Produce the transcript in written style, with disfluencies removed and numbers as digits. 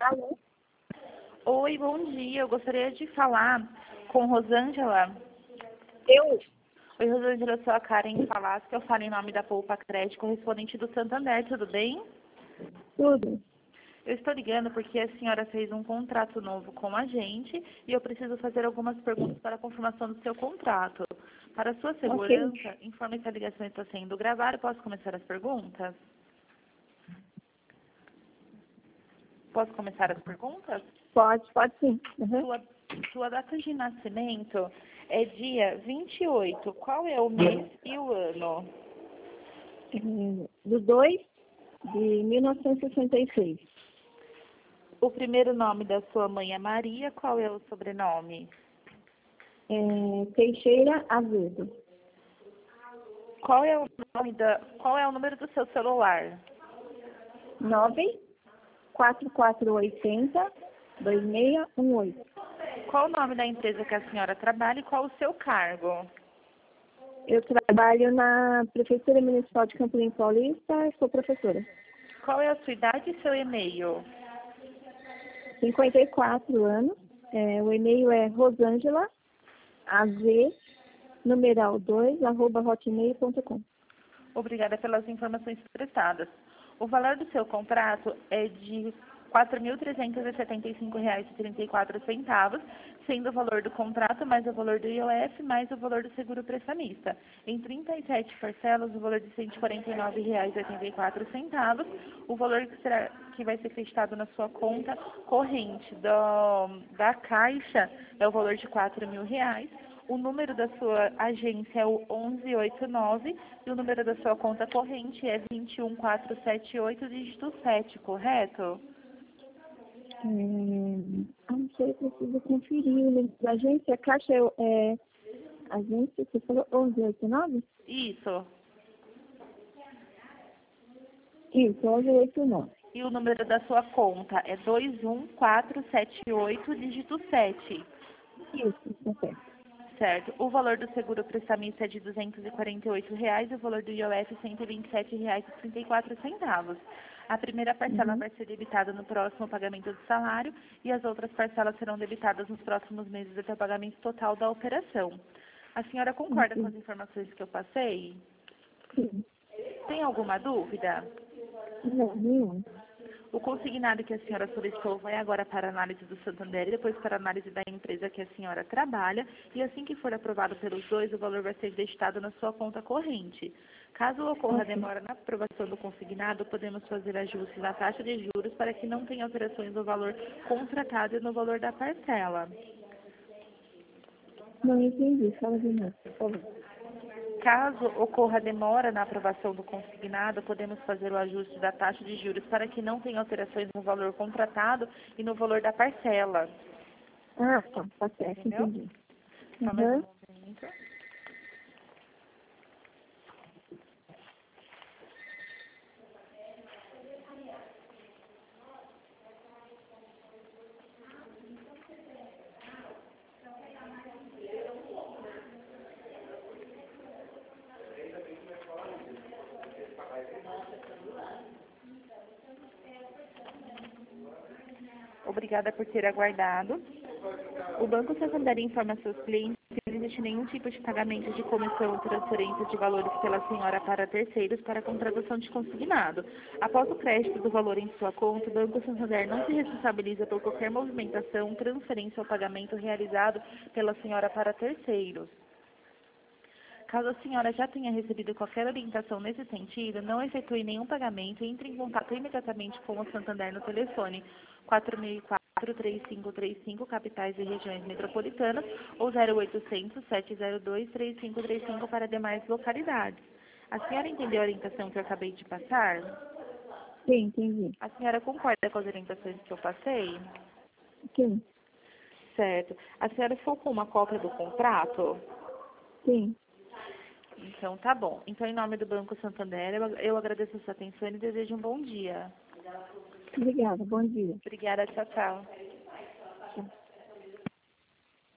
Alô? Oi, bom dia. Eu gostaria de falar com Rosângela. Eu? Oi, Rosângela, eu sou a Karen Falasco, eu falo em nome da Poupa Crédito, correspondente do Santander, tudo bem? Tudo. Eu estou ligando porque a senhora fez um contrato novo com a gente e eu preciso fazer algumas perguntas para a confirmação do seu contrato. Para sua Ok. segurança, informe que a ligação está sendo gravada. Posso começar as perguntas? Posso começar as perguntas? Pode sim. Uhum. Sua data de nascimento é dia 28. Qual é o mês e o ano? Do 2 de 1966. O primeiro nome da sua mãe é Maria. Qual é o sobrenome? Teixeira Azedo. Qual é o número do seu celular? 94480-2618. Qual o nome da empresa que a senhora trabalha e qual o seu cargo? Eu trabalho na Prefeitura Municipal de Campo Limpo Paulista e sou professora. Qual é a sua idade e seu e-mail? 54 anos. O e-mail é rosângela, numeral 2, @hotmail.com. Obrigada pelas informações prestadas. O valor do seu contrato é de R$ 4.375,34, sendo o valor do contrato mais o valor do IOF mais o valor do seguro prestamista. Em 37 parcelas, o valor de R$ 149,84, o valor que vai ser acreditado na sua conta corrente da Caixa é o valor de R$ 4.000. O número da sua agência é o 1189 e o número da sua conta corrente é 21478, dígito 7, correto? Não sei, preciso conferir o número da agência. A Caixa agência, você falou 1189? Isso. Isso, 1189. E o número da sua conta é 21478, dígito 7. Isso, tá certo. Certo. O valor do seguro prestamista é de R$ 248 e o valor do IOF R$ 127,34. A primeira parcela vai ser debitada no próximo pagamento do salário e as outras parcelas serão debitadas nos próximos meses até o pagamento total da operação. A senhora concorda com as informações que eu passei? Sim. Tem alguma dúvida? Não, nenhum. O consignado que a senhora solicitou vai agora para a análise do Santander e depois para a análise da empresa que a senhora trabalha, e assim que for aprovado pelos dois, o valor vai ser destacado na sua conta corrente. Caso ocorra demora na aprovação do consignado, podemos fazer ajustes na taxa de juros para que não tenha alterações no valor contratado e no valor da parcela. Não entendi, fala de novo, por favor. Caso ocorra demora na aprovação do consignado, podemos fazer o ajuste da taxa de juros para que não tenha alterações no valor contratado e no valor da parcela. Ah, tá certo, Entendeu? entendi. Só mais um momento. Obrigada por ter aguardado. O Banco Santander informa a seus clientes que não existe nenhum tipo de pagamento de comissão ou transferência de valores pela senhora para terceiros para a contratação de consignado. Após o crédito do valor em sua conta, o Banco Santander não se responsabiliza por qualquer movimentação, transferência ou pagamento realizado pela senhora para terceiros. Caso a senhora já tenha recebido qualquer orientação nesse sentido, não efetue nenhum pagamento e entre em contato imediatamente com o Santander no telefone 4004-3535, capitais e regiões metropolitanas, ou 0800-702-3535 para demais localidades. A senhora entendeu a orientação que eu acabei de passar? Sim, entendi. A senhora concorda com as orientações que eu passei? Sim. Certo. A senhora ficou com uma cópia do contrato? Sim. Então, tá bom. Então, em nome do Banco Santander, eu agradeço a sua atenção e desejo um bom dia. Obrigada, bom dia. Obrigada, tchau, tchau.